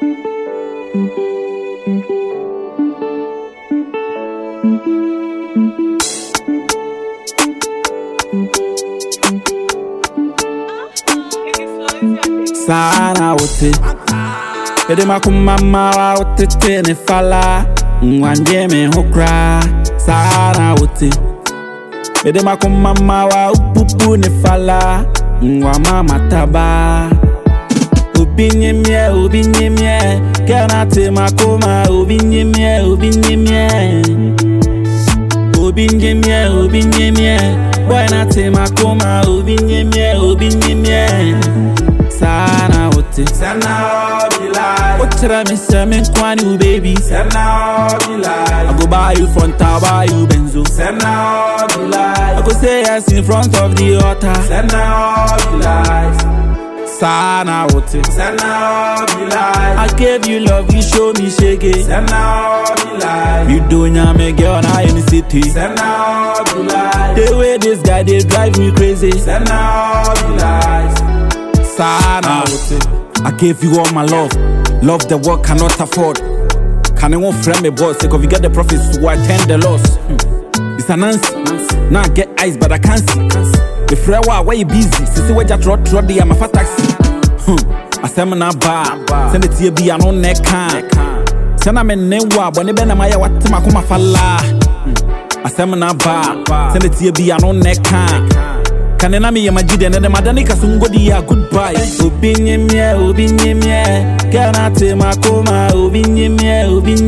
Sana wote Bede makumama wa wote tene fala Mwanje me hokra Sana wote Bede makumama wa upupu ne fala Mwa mama taba Ubinyemye Kanate makoma Ubinyemye Boy nate makoma Ubinyemye Sana wote Sana be like Otra me semen kwani baby Sana be like I go buy you front, I buy you benzo Sana be like I go say yes in front of the altar Sana be like Sana wote Sana be like I gave you love, you show me shege Sana be like You do nyame girl na in the city Sana be like The way this guy they drive me crazy Sana be like Sana wote I gave you all my love the world cannot afford. Can anyone friend me boss? Because if you get the profits, so I attend the loss. It's an answer. Now I get eyes, but I can't see. The friend why you busy? Since we just trot the I'm a fast taxi. I say me na bar. Send it to you be an on neck can. Send a man name wa, but never na maya what to makuma falla. I say me na bar. Send it to you be an on neck can. Kanena mi yamajide nende madani kasungodi ya goodbye. Ubinyemye Kanate makoma Ubinyemye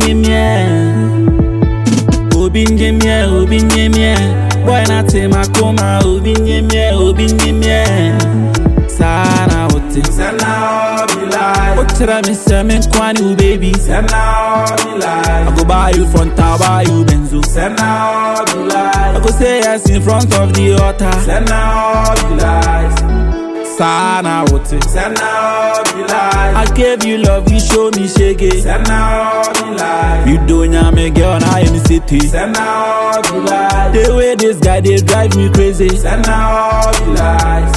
Boy nate makoma Ubinyemye Sana wote Sana be like Otra me semen kwani baby Sana be like I go buy you front, I buy you benzo Sana be like I go say yes in front of the altar Sana be like Sana wote Sana be like I gave you love, you show me shege Sana be like You do nyame girl na in the city Sana be like The way this guy they drive me crazy Sana be like